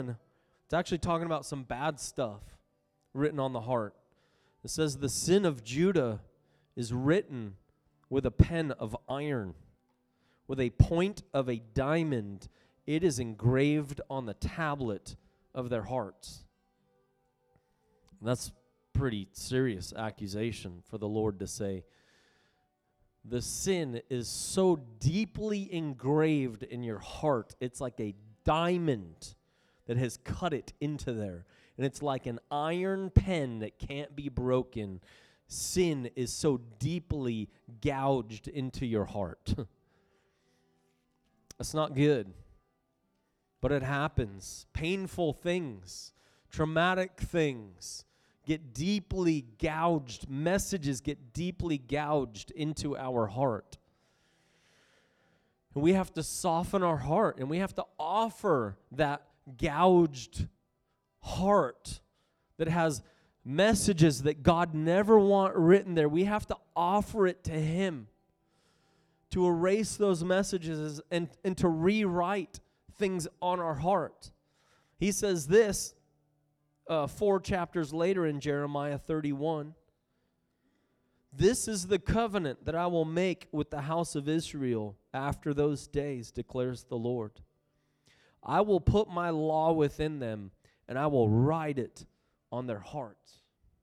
It's actually talking about some bad stuff written on the heart. It says the sin of Judah is written with a pen of iron, with a point of a diamond. It is engraved on the tablet of their hearts. And that's pretty serious accusation for the Lord to say. The sin is so deeply engraved in your heart. It's like a diamond that has cut it into there. And it's like an iron pen that can't be broken. Sin is so deeply gouged into your heart. That's not good. But it happens. Painful things, traumatic things get deeply gouged. Messages get deeply gouged into our heart. And we have to soften our heart, and we have to offer that gouged heart that has messages that God never want written there. We have to offer it to Him to erase those messages and to rewrite things on our heart. He says this 4 chapters later in Jeremiah 31. This is the covenant that I will make with the house of Israel after those days, declares the Lord. I will put my law within them, and I will write it on their hearts.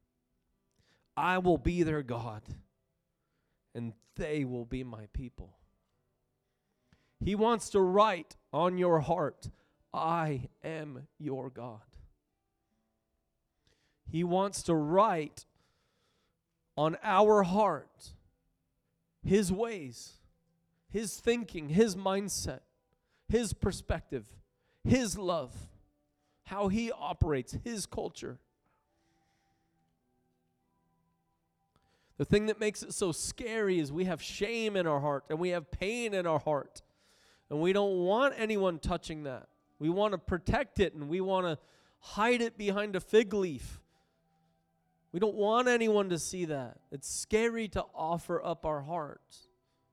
I will be their God, and they will be my people. He wants to write on your heart, I am your God. He wants to write on our heart His ways, His thinking, His mindset, His perspective, His love, how He operates, His culture. The thing that makes it so scary is we have shame in our heart and we have pain in our heart. And we don't want anyone touching that. We want to protect it and we want to hide it behind a fig leaf. We don't want anyone to see that. It's scary to offer up our hearts.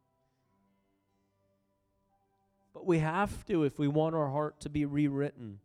But we have to if we want our heart to be rewritten.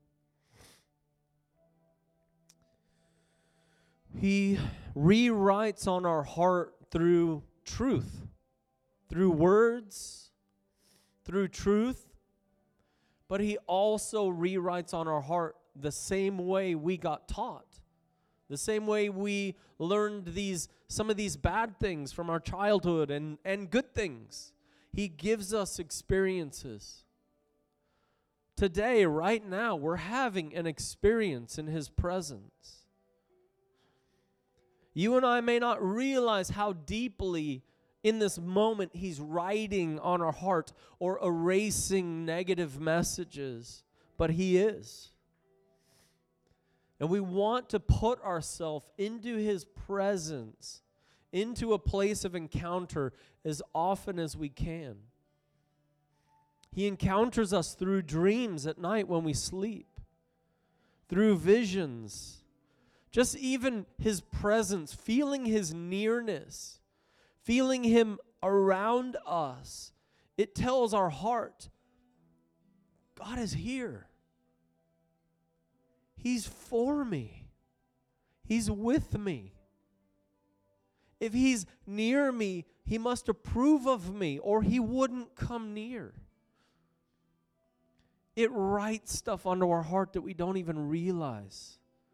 He rewrites on our heart through truth, through words, through truth. But He also rewrites on our heart the same way we got taught. The same way we learned some of these bad things from our childhood and good things. He gives us experiences. Today, right now, we're having an experience in His presence. You and I may not realize how deeply in this moment He's writing on our heart or erasing negative messages, but He is. And we want to put ourselves into His presence, into a place of encounter as often as we can. He encounters us through dreams at night when we sleep, through visions, just even His presence, feeling His nearness, feeling Him around us. It tells our heart, God is here. He's for me. He's with me. If He's near me, He must approve of me, or He wouldn't come near. It writes stuff onto our heart that we don't even realize.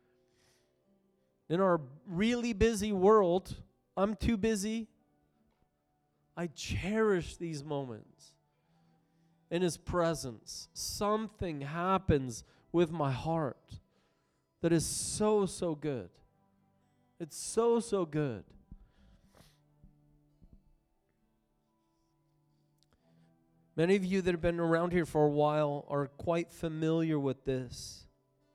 In our really busy world, I'm too busy. I cherish these moments in His presence. Something happens with my heart that is so, so good. It's so, so good. Many of you that have been around here for a while are quite familiar with this.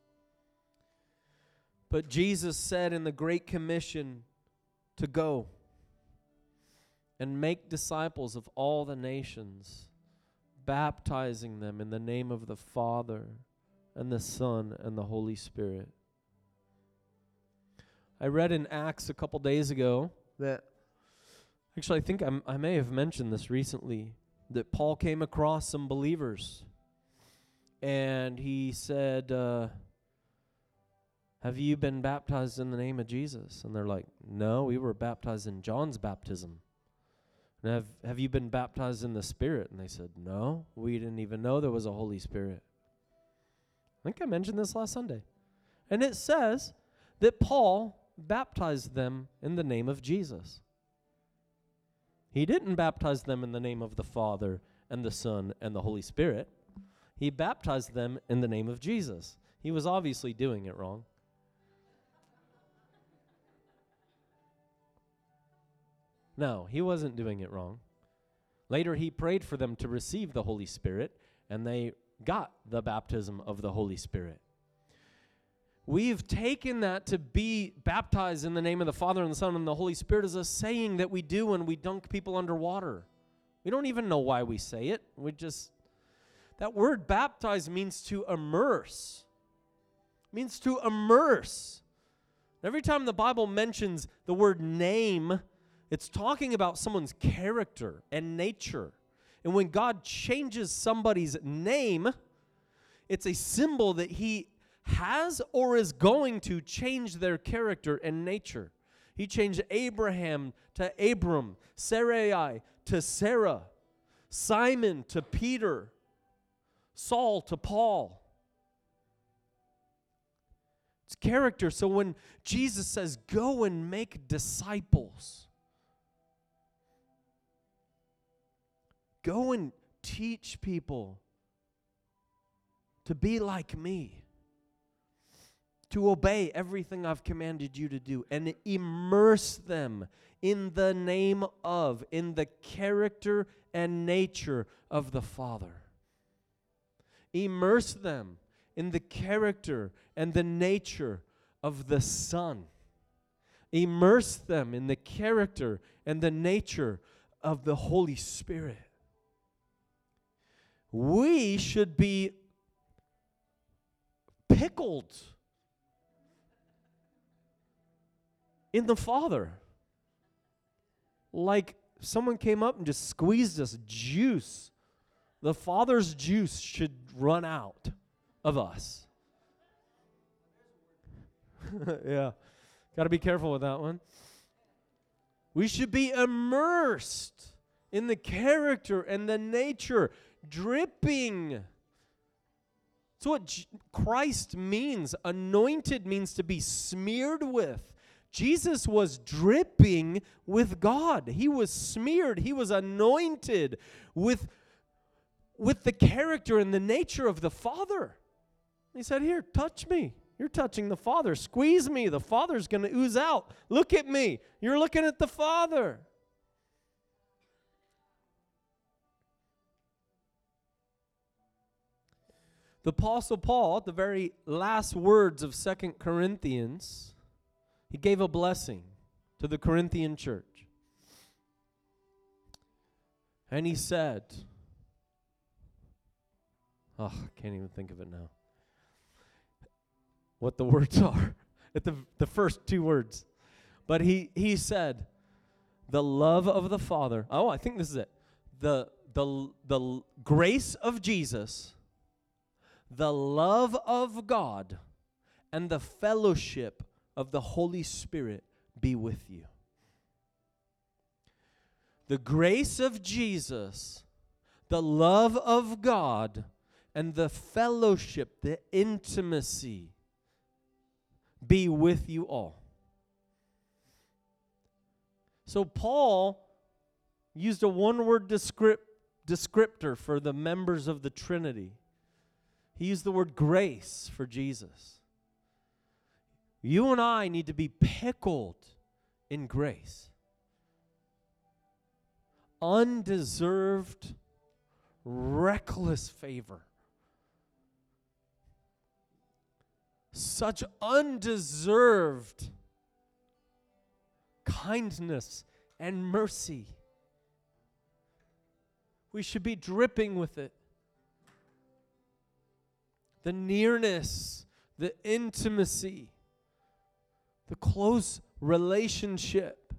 But Jesus said in the Great Commission to go and make disciples of all the nations, baptizing them in the name of the Father and the Son and the Holy Spirit. I read in Acts a couple days ago that, actually I think I may have mentioned this recently, that Paul came across some believers and he said, have you been baptized in the name of Jesus? And they're like, no, we were baptized in John's baptism. And have you been baptized in the Spirit? And they said, no, we didn't even know there was a Holy Spirit. I think I mentioned this last Sunday. And it says that Paul baptized them in the name of Jesus. He didn't baptize them in the name of the Father and the Son and the Holy Spirit. He baptized them in the name of Jesus. He was obviously doing it wrong. No, he wasn't doing it wrong. Later, he prayed for them to receive the Holy Spirit, and they got the baptism of the Holy Spirit. We've taken that to be baptized in the name of the Father and the Son and the Holy Spirit as a saying that we do when we dunk people underwater. We don't even know why we say it. That word baptize means to immerse. It means to immerse. Every time the Bible mentions the word name, it's talking about someone's character and nature. And when God changes somebody's name, it's a symbol that he has or is going to change their character and nature. He changed Abraham to Abram, Sarai to Sarah, Simon to Peter, Saul to Paul. It's character. So when Jesus says, go and make disciples, go and teach people to be like me, to obey everything I've commanded you to do, and immerse them in the name of, in the character and nature of the Father. Immerse them in the character and the nature of the Son. Immerse them in the character and the nature of the Holy Spirit. We should be pickled in the Father. Like someone came up and just squeezed us juice. The Father's juice should run out of us. Yeah. Got to be careful with that one. We should be immersed in the character and the nature, dripping. That's what Christ means. Anointed means to be smeared with. Jesus was dripping with God. He was smeared. He was anointed with the character and the nature of the Father. He said, here, touch me. You're touching the Father. Squeeze me. The Father's going to ooze out. Look at me. You're looking at the Father. The Apostle Paul, at the very last words of 2 Corinthians, he gave a blessing to the Corinthian church. And he said, I can't even think of it now. What the words are. At the first two words. But he said, the love of the Father. Oh, I think this is it. The grace of Jesus, the love of God, and the fellowship of the Holy Spirit be with you. The grace of Jesus, the love of God, and the fellowship, the intimacy, be with you all. So Paul used a one-word descriptor for the members of the Trinity. He used the word grace for Jesus. You and I need to be pickled in grace. Undeserved, reckless favor. Such undeserved kindness and mercy. We should be dripping with it. The nearness, the intimacy, the close relationship,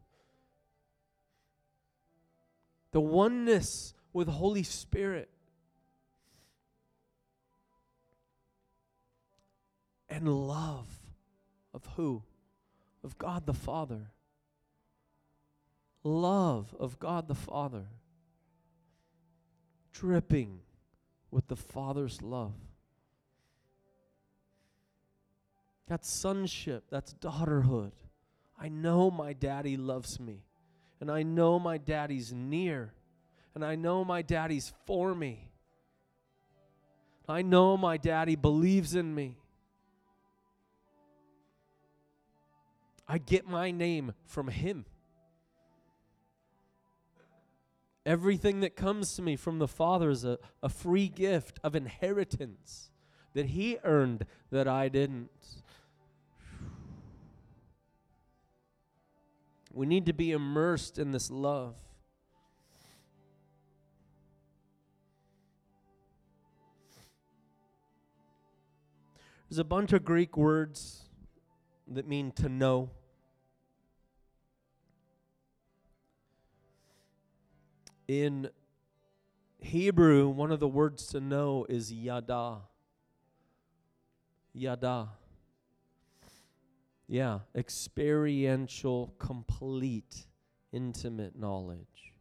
the oneness with Holy Spirit. and love of who? Of God the Father. Love of God the Father. Dripping with the Father's love. That's sonship. That's daughterhood. I know my daddy loves me. And I know my daddy's near. And I know my daddy's for me. I know my daddy believes in me. I get my name from him. Everything that comes to me from the Father is a free gift of inheritance that he earned that I didn't. We need to be immersed in this love. There's a bunch of Greek words that mean to know. In Hebrew, one of the words to know is yada. Yada. Yeah, experiential, complete, intimate knowledge.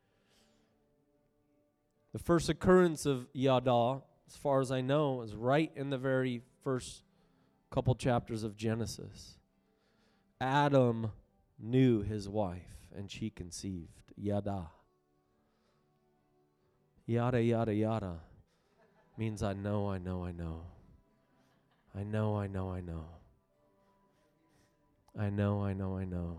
The first occurrence of yada, as far as I know, is right in the very first couple chapters of Genesis. Adam knew his wife, and she conceived. Yada. Yada, yada, yada means I know, I know, I know. I know, I know, I know. I know, I know, I know.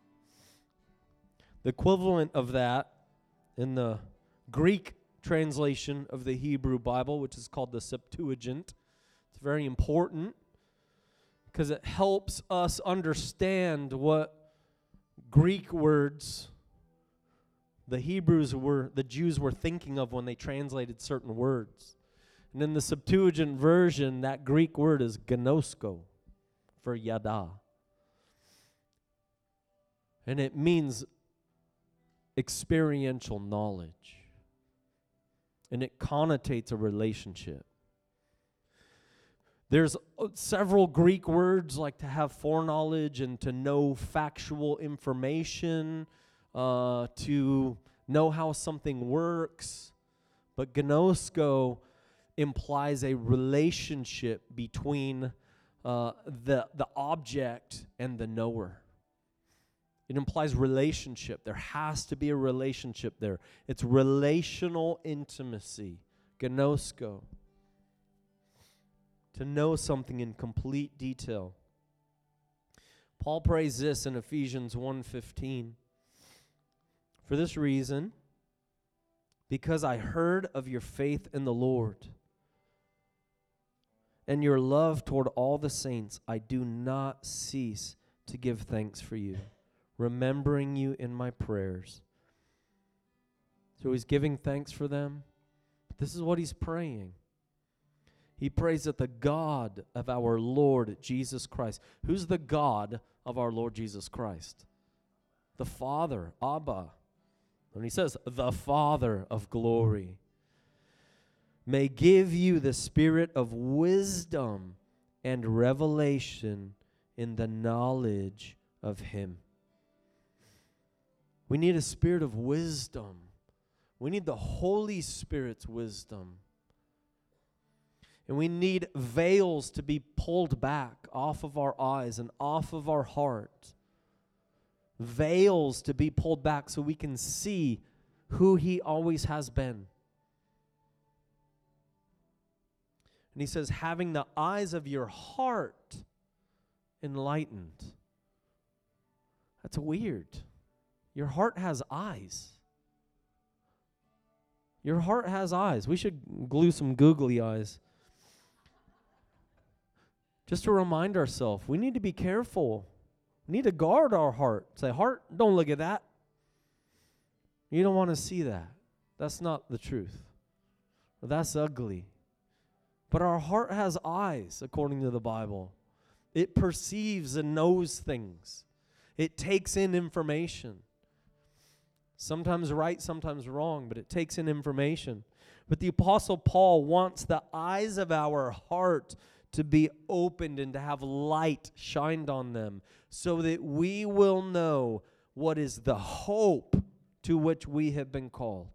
The equivalent of that in the Greek translation of the Hebrew Bible, which is called the Septuagint, it's very important because it helps us understand what Greek words the Jews were thinking of when they translated certain words. And in the Septuagint version, that Greek word is gnosko for yada. And it means experiential knowledge. And it connotates a relationship. There's several Greek words like to have foreknowledge and to know factual information, to know how something works. But gnosko implies a relationship between the object and the knower. It implies relationship. There has to be a relationship there. It's relational intimacy. Gnosko. To know something in complete detail. Paul prays this in Ephesians 1:15. For this reason, because I heard of your faith in the Lord and your love toward all the saints, I do not cease to give thanks for you, remembering you in my prayers. So he's giving thanks for them. But this is what he's praying. He prays that the God of our Lord Jesus Christ. Who's the God of our Lord Jesus Christ? The Father, Abba. And he says, the Father of glory may give you the spirit of wisdom and revelation in the knowledge of him. We need a spirit of wisdom. We need the Holy Spirit's wisdom. And we need veils to be pulled back off of our eyes and off of our heart. Veils to be pulled back so we can see who he always has been. And he says, having the eyes of your heart enlightened. That's weird. Your heart has eyes. Your heart has eyes. We should glue some googly eyes. Just to remind ourselves, we need to be careful. We need to guard our heart. Say, heart, don't look at that. You don't want to see that. That's not the truth. That's ugly. But our heart has eyes, according to the Bible. It perceives and knows things. It takes in information. Sometimes right, sometimes wrong, but it takes in information. But the Apostle Paul wants the eyes of our heart to be opened and to have light shined on them, so that we will know what is the hope to which we have been called.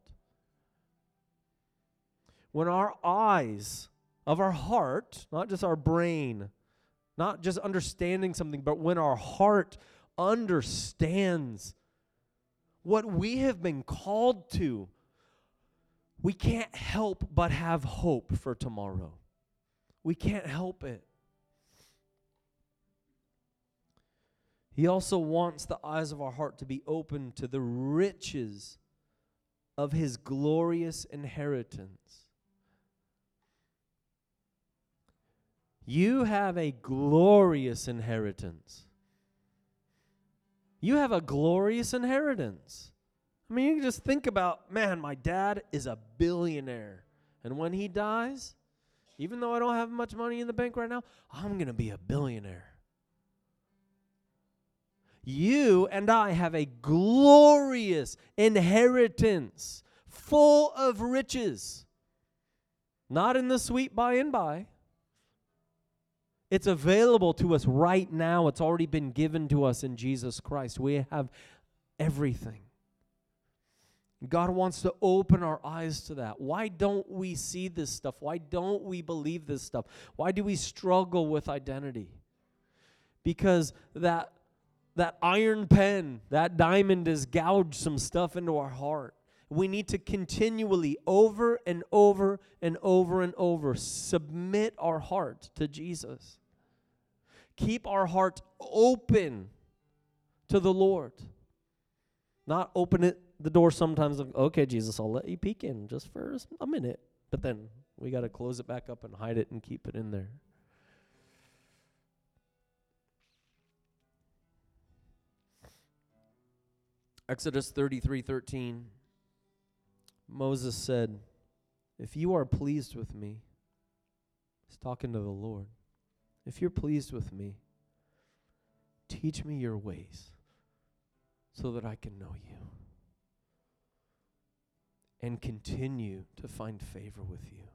When our eyes of our heart, not just our brain, not just understanding something, but when our heart understands what we have been called to, we can't help but have hope for tomorrow. We can't help it. He also wants the eyes of our heart to be open to the riches of His glorious inheritance. You have a glorious inheritance. You have a glorious inheritance. I mean, you can just think about, man, my dad is a billionaire. And when he dies, even though I don't have much money in the bank right now, I'm going to be a billionaire. You and I have a glorious inheritance full of riches. Not in the sweet by and by. It's available to us right now. It's already been given to us in Jesus Christ. We have everything. God wants to open our eyes to that. Why don't we see this stuff? Why don't we believe this stuff? Why do we struggle with identity? Because that iron pen, that diamond has gouged some stuff into our heart. We need to continually, over and over and over and over, submit our heart to Jesus. Keep our heart open to the Lord. Not open the door sometimes of, okay, Jesus, I'll let you peek in just for a minute. But then we got to close it back up and hide it and keep it in there. Exodus 33:13. Moses said, if you are pleased with me, he's talking to the Lord, if you're pleased with me, teach me your ways so that I can know you and continue to find favor with you.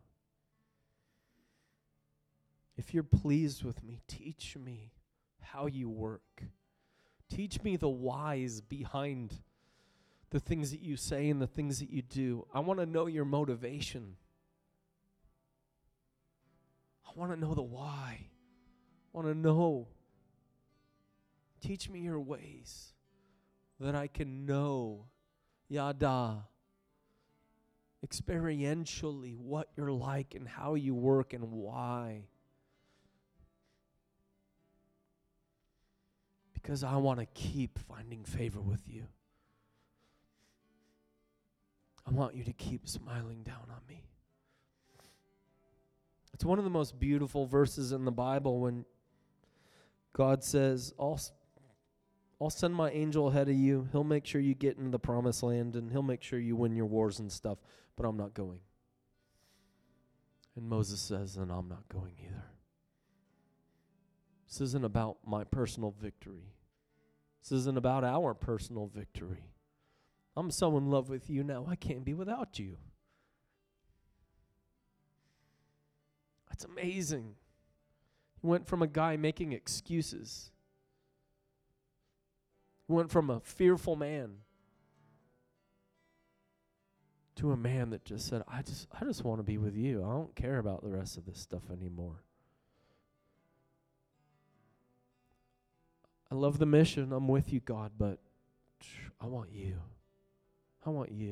If you're pleased with me, teach me how you work. Teach me the whys behind the things that you say and the things that you do. I want to know your motivation. I want to know the why. I want to know. Teach me your ways that I can know, Yada, experientially what you're like and how you work and why. Because I want to keep finding favor with you. I want you to keep smiling down on me. It's one of the most beautiful verses in the Bible when God says, I'll send my angel ahead of you. He'll make sure you get into the promised land, and he'll make sure you win your wars and stuff, but I'm not going. And Moses says, and I'm not going either. This isn't about my personal victory. This isn't about our personal victory. I'm so in love with you now, I can't be without you. That's amazing. He went from a guy making excuses. He went from a fearful man to a man that just said, I just want to be with you. I don't care about the rest of this stuff anymore. I love the mission. I'm with you, God, but I want you. I want you.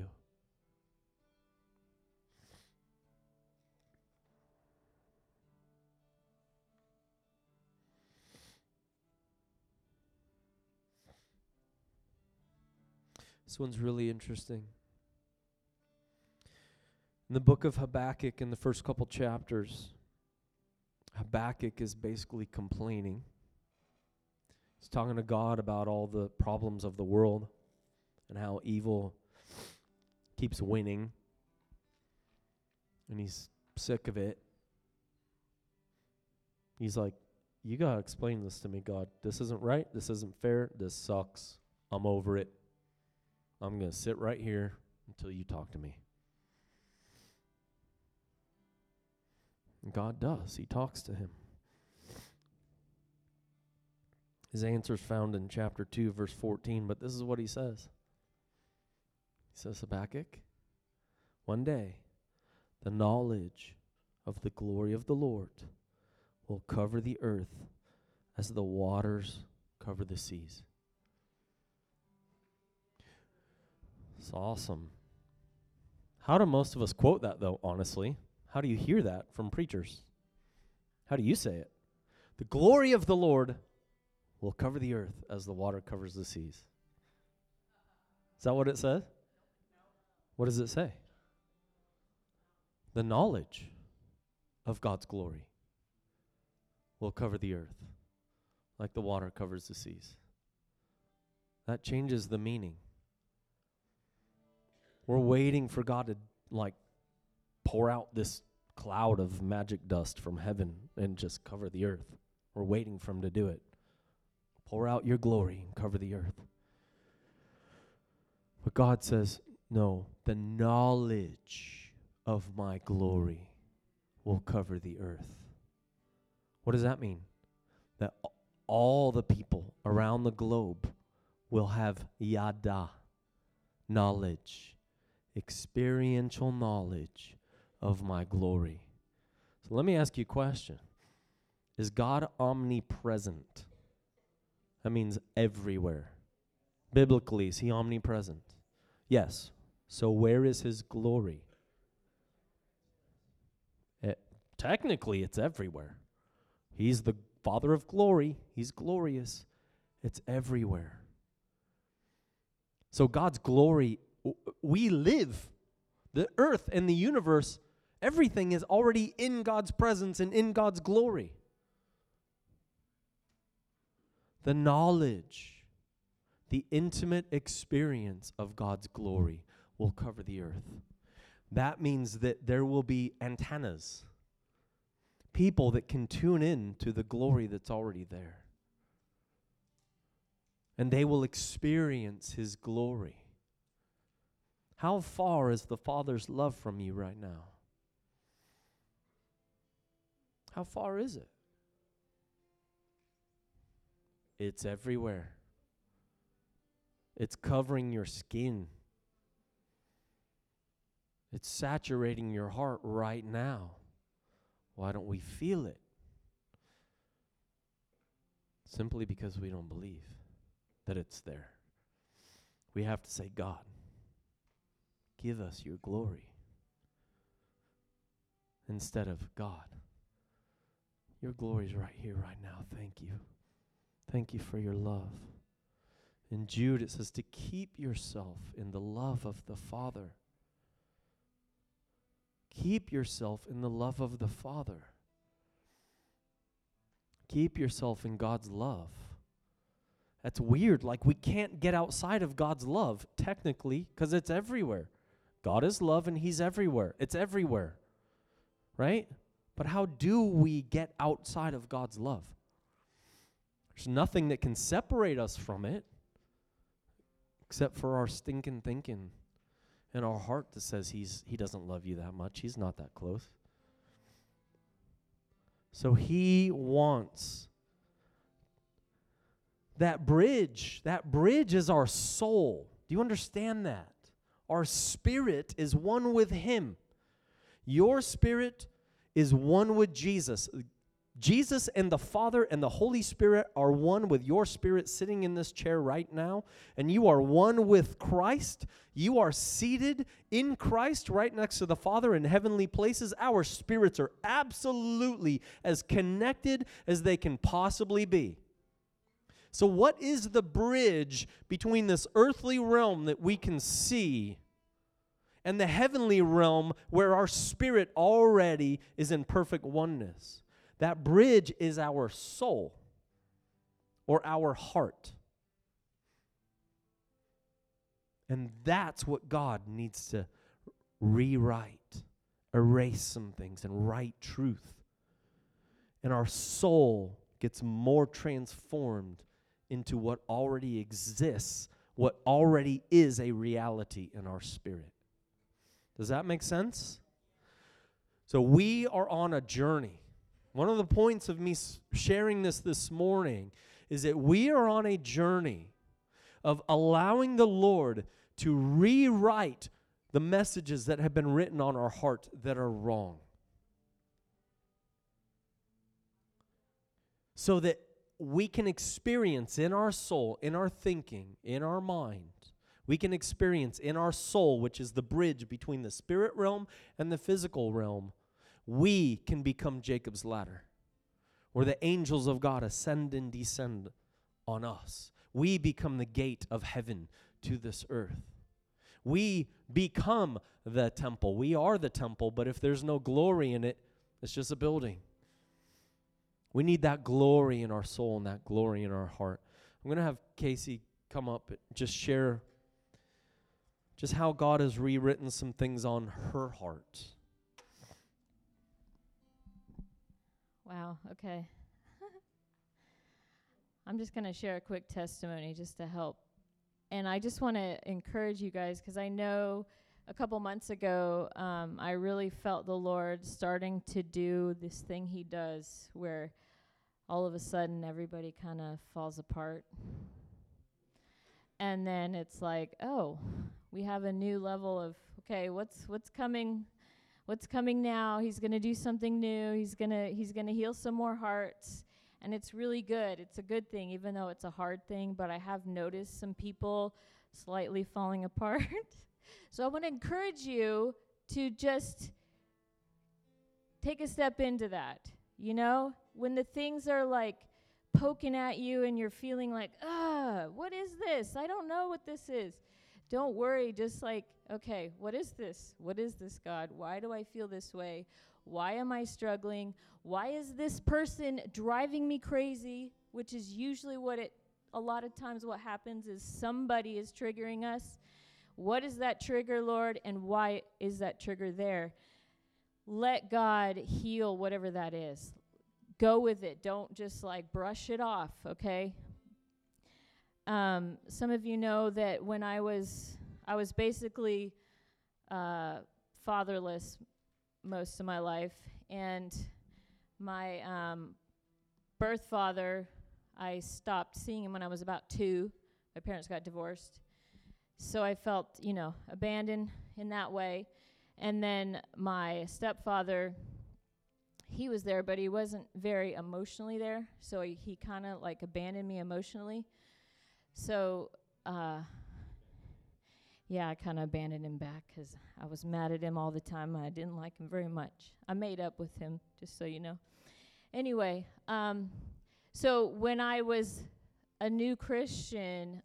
This one's really interesting. In the book of Habakkuk, in the first couple chapters, Habakkuk is basically complaining. He's talking to God about all the problems of the world and how evil keeps winning. And he's sick of it. He's like, you got to explain this to me, God. This isn't right. This isn't fair. This sucks. I'm over it. I'm going to sit right here until you talk to me. And God does. He talks to him. His answer is found in chapter 2, verse 14, but this is what he says. He says, Habakkuk, one day the knowledge of the glory of the Lord will cover the earth as the waters cover the seas. It's awesome. How do most of us quote that, though, honestly? How do you hear that from preachers? How do you say it? The glory of the Lord will cover the earth as the water covers the seas. Is that what it says? What does it say? The knowledge of God's glory will cover the earth like the water covers the seas. That changes the meaning. We're waiting for God to pour out this cloud of magic dust from heaven and just cover the earth. We're waiting for him to do it. Pour out your glory and cover the earth. But God says, no, the knowledge of my glory will cover the earth. What does that mean? That all the people around the globe will have yada, knowledge, experiential knowledge of my glory. So let me ask you a question. Is God omnipresent? That means everywhere. Biblically, is he omnipresent? Yes. So where is his glory? Technically, it's everywhere. He's the Father of glory. He's glorious. It's everywhere. So God's glory, we live. The earth and the universe, everything is already in God's presence and in God's glory. The knowledge, the intimate experience of God's glory will cover the earth. That means that there will be antennas, people that can tune in to the glory that's already there. And they will experience his glory. How far is the Father's love from you right now? How far is it? It's everywhere. It's covering your skin. It's saturating your heart right now. Why don't we feel it? Simply because we don't believe that it's there. We have to say, God, give us your glory. Instead of, God, your glory is right here, right now. Thank you. Thank you for your love. In Jude, it says to keep yourself in the love of the Father. Keep yourself in the love of the Father. Keep yourself in God's love. That's weird. Like, we can't get outside of God's love, technically, because it's everywhere. God is love, and he's everywhere. It's everywhere. Right? But how do we get outside of God's love? There's nothing that can separate us from it except for our stinking thinking and our heart that says he doesn't love you that much. He's not that close. So he wants that bridge. That bridge is our soul. Do you understand that? Our spirit is one with him. Your spirit is one with Jesus. Jesus and the Father and the Holy Spirit are one with your spirit sitting in this chair right now, and you are one with Christ. You are seated in Christ right next to the Father in heavenly places. Our spirits are absolutely as connected as they can possibly be. So what is the bridge between this earthly realm that we can see and the heavenly realm where our spirit already is in perfect oneness? That bridge is our soul or our heart. And that's what God needs to rewrite, erase some things, and write truth. And our soul gets more transformed into what already exists, what already is a reality in our spirit. Does that make sense? So we are on a journey. One of the points of me sharing this morning is that we are on a journey of allowing the Lord to rewrite the messages that have been written on our heart that are wrong. So that we can experience in our soul, in our thinking, in our mind, we can experience in our soul, which is the bridge between the spirit realm and the physical realm, we can become Jacob's ladder, where the angels of God ascend and descend on us. We become the gate of heaven to this earth. We become the temple. We are the temple, but if there's no glory in it, it's just a building. We need that glory in our soul and that glory in our heart. I'm going to have Casey come up and just share just how God has rewritten some things on her heart. Wow, okay. I'm just going to share a quick testimony just to help. And I just want to encourage you guys, because I know a couple months ago, I really felt the Lord starting to do this thing he does where all of a sudden everybody kind of falls apart. And then it's like, oh, we have a new level of, okay, what's coming? What's coming now? He's going to do something new. He's going to heal some more hearts. And it's really good. It's a good thing, even though it's a hard thing. But I have noticed some people slightly falling apart. So I want to encourage you to just take a step into that. You know, when the things are like poking at you and you're feeling like, what is this? I don't know what this is. Don't worry. Just like, okay, what is this? What is this, God? Why do I feel this way? Why am I struggling? Why is this person driving me crazy? Which is usually a lot of times what happens is somebody is triggering us. What is that trigger, Lord? And why is that trigger there? Let God heal whatever that is. Go with it. Don't just like brush it off, okay? Some of you know that when I was basically fatherless most of my life, and my birth father, I stopped seeing him when I was about 2. My parents got divorced. So I felt, abandoned in that way. And then my stepfather, he was there, but he wasn't very emotionally there. So he kind of like abandoned me emotionally. So, I kind of abandoned him back because I was mad at him all the time. I didn't like him very much. I made up with him, just so you know. Anyway, so when I was a new Christian,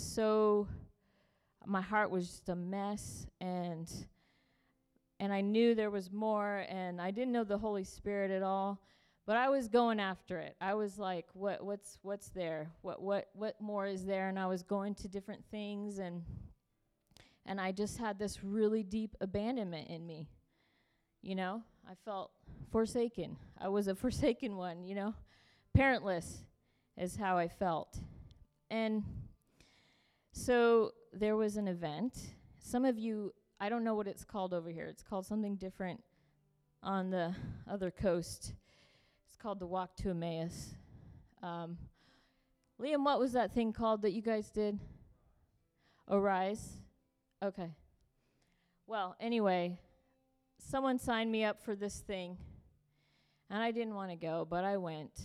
my heart was just a mess, and I knew there was more, and I didn't know the Holy Spirit at all, but I was going after it. I was like, what's there? What more is there? And I was going to different things, and I just had this really deep abandonment in me. I felt forsaken. I was a forsaken one, Parentless is how I felt. And so there was an event. Some of you, I don't know what it's called over here. It's called something different on the other coast. It's called the Walk to Emmaus. Liam, what was that thing called that you guys did? Arise? Okay. Well, anyway, someone signed me up for this thing, and I didn't want to go, but I went.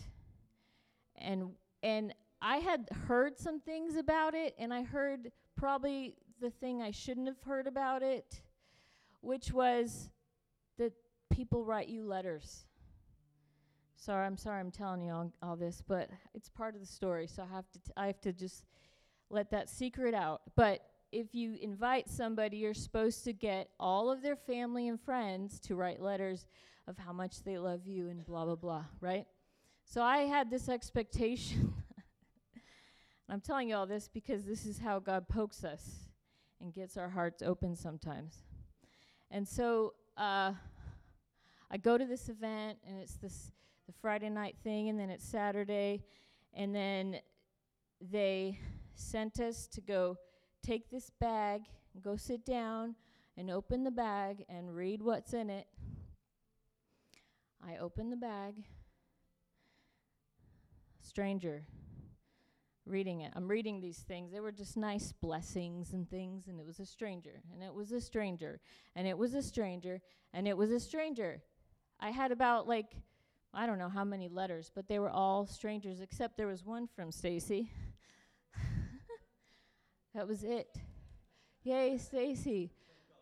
And I had heard some things about it, and I heard probably the thing I shouldn't have heard about it, which was that people write you letters. I'm sorry I'm telling you all this, but it's part of the story, so I have to just let that secret out. But if you invite somebody, you're supposed to get all of their family and friends to write letters of how much they love you and blah, blah, blah, right? So I had this expectation. I'm telling you all this because this is how God pokes us and gets our hearts open sometimes. And so I go to this event, and it's the Friday night thing, and then it's Saturday, and then they sent us to go take this bag, and go sit down, and open the bag and read what's in it. I open the bag. Stranger. reading it. I'm reading these things. They were just nice blessings and things, and it was a stranger, and it was a stranger, and it was a stranger, and it was a stranger. I had about, like, I don't know how many letters, but they were all strangers, except there was one from Stacy. That was it. Yay, Stacy.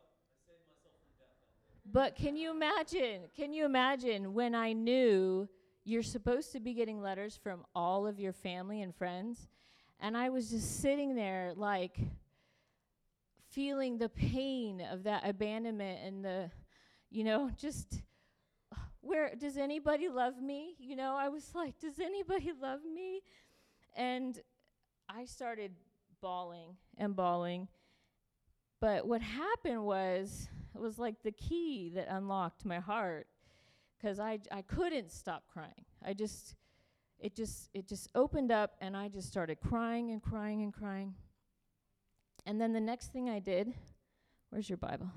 But can you imagine when I knew you're supposed to be getting letters from all of your family and friends, and I was just sitting there, like, feeling the pain of that abandonment and the, just, where, does anybody love me? I was like, does anybody love me? And I started bawling and bawling. But what happened was, it was like the key that unlocked my heart, because I couldn't stop crying. It just opened up, and I just started crying and crying and crying. And then the next thing I did, where's your Bible?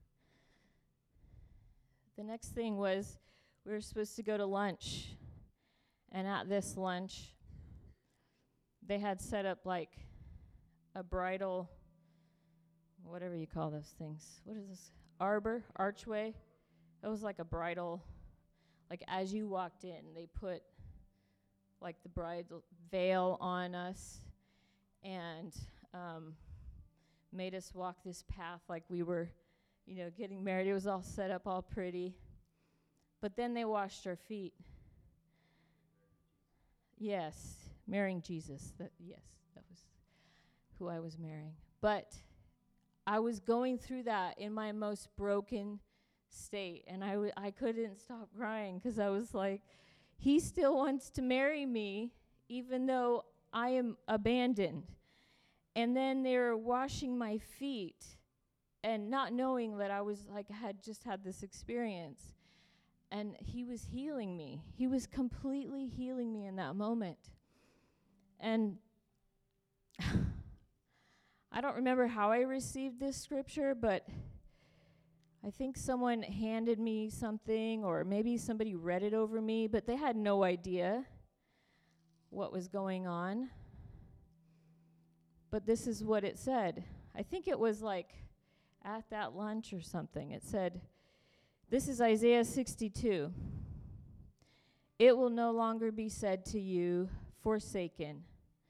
The next thing was, we were supposed to go to lunch. And at this lunch, they had set up like a bridal, whatever you call those things. What is this? Archway. It was like a bridal, like as you walked in, they put like the bridal veil on us and made us walk this path like we were, getting married. It was all set up all pretty. But then they washed our feet. Yes, marrying Jesus. That was who I was marrying. But I was going through that in my most broken state, and I couldn't stop crying, because I was like, he still wants to marry me even though I am abandoned. And then they were washing my feet and not knowing that I was like, had just had this experience. And he was healing me. He was completely healing me in that moment. And I don't remember how I received this scripture, but I think someone handed me something, or maybe somebody read it over me, but they had no idea what was going on. But this is what it said. I think it was like at that lunch or something. It said, this is Isaiah 62. It will no longer be said to you, forsaken,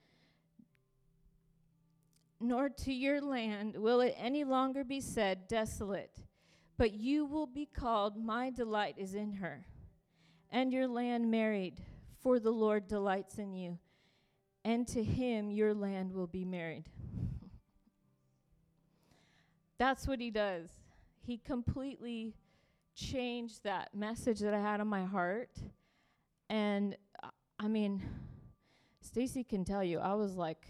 nor to your land will it any longer be said, desolate. But you will be called, my delight is in her, and your land married, for the Lord delights in you, and to him your land will be married. That's what he does. He completely changed that message that I had on my heart. And I mean, Stacy can tell you, I was like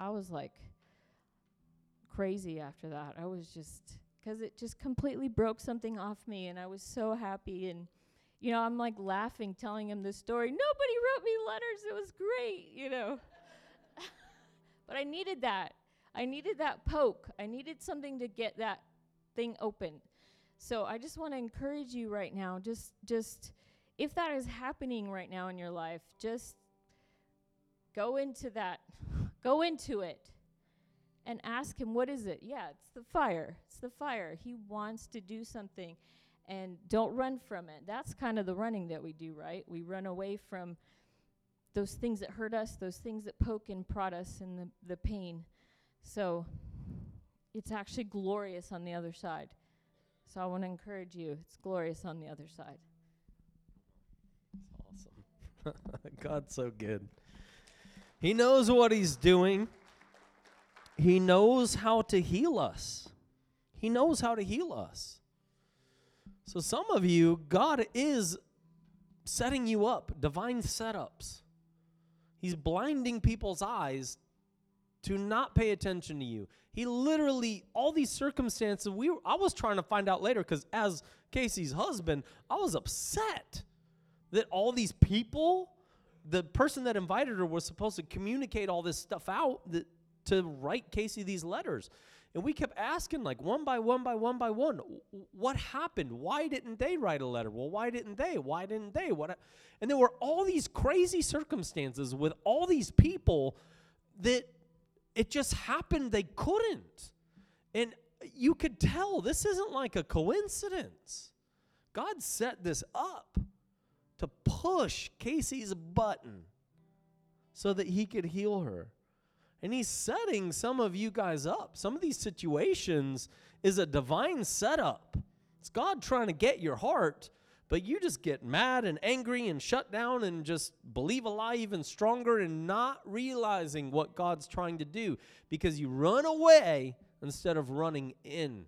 crazy after that. I was just, because it just completely broke something off me, and I was so happy. And I'm like laughing, telling him this story. Nobody wrote me letters. It was great, But I needed that. I needed that poke. I needed something to get that thing open. So I just want to encourage you right now, just if that is happening right now in your life, just go into that. Go into it and ask him, what is it? Yeah, it's the fire. It's the fire. He wants to do something, and don't run from it. That's kind of the running that we do, right? We run away from those things that hurt us, those things that poke and prod us, and the pain. So it's actually glorious on the other side. So I want to encourage you. It's glorious on the other side. That's awesome. God's so good. He knows what he's doing. He knows how to heal us. He knows how to heal us. So some of you, God is setting you up, divine setups. He's blinding people's eyes to not pay attention to you. He literally, all these circumstances, I was trying to find out later, because as Casey's husband, I was upset that all these people, the person that invited her was supposed to communicate all this stuff out to write Casey these letters. And we kept asking, like, one by one, what happened? Why didn't they write a letter? Well, why didn't they? Why didn't they? And there were all these crazy circumstances with all these people that it just happened they couldn't. And you could tell this isn't like a coincidence. God set this up to push Casey's button so that he could heal her. And he's setting some of you guys up. Some of these situations is a divine setup. It's God trying to get your heart, but you just get mad and angry and shut down and just believe a lie even stronger and not realizing what God's trying to do because you run away instead of running in.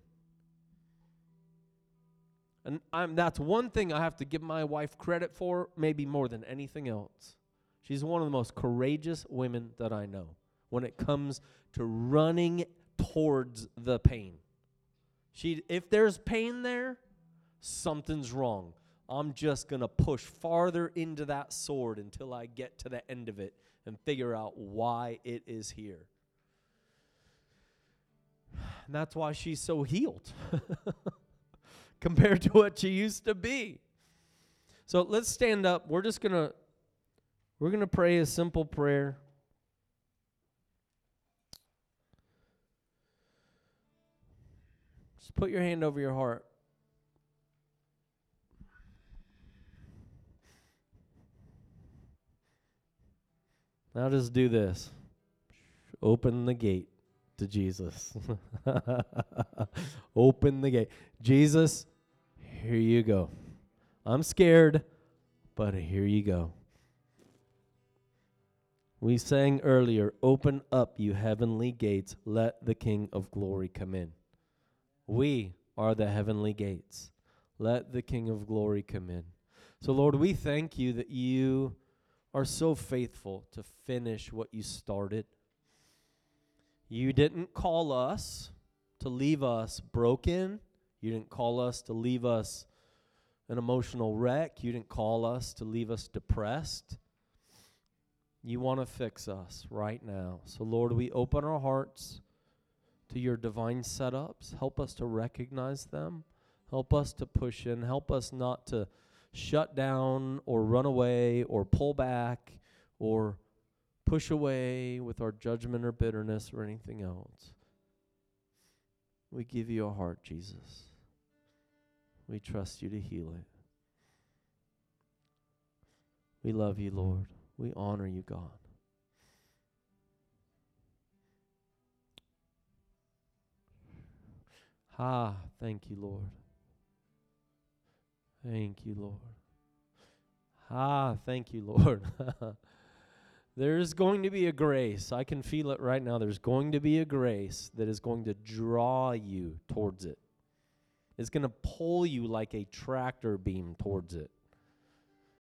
And that's one thing I have to give my wife credit for, maybe more than anything else. She's one of the most courageous women that I know when it comes to running towards the pain. If there's pain there, something's wrong. I'm just going to push farther into that sword until I get to the end of it and figure out why it is here. And that's why she's so healed compared to what she used to be. So let's stand up. We're going to pray a simple prayer. Just put your hand over your heart. Now just do this. Open the gate to Jesus. Open the gate. Jesus, here you go. I'm scared, but here you go. We sang earlier, open up, you heavenly gates. Let the King of glory come in. We are the heavenly gates. Let the King of glory come in. So, Lord, we thank you that you are so faithful to finish what you started. You didn't call us to leave us broken. You didn't call us to leave us an emotional wreck. You didn't call us to leave us depressed. You want to fix us right now. So, Lord, we open our hearts to your divine setups. Help us to recognize them. Help us to push in. Help us not to shut down or run away or pull back or push away with our judgment or bitterness or anything else. We give you a heart, Jesus. We trust you to heal it. We love you, Lord. We honor you, God. Thank you, Lord. Thank you, Lord. Thank you, Lord. There's going to be a grace. I can feel it right now. There's going to be a grace that is going to draw you towards it. It's going to pull you like a tractor beam towards it.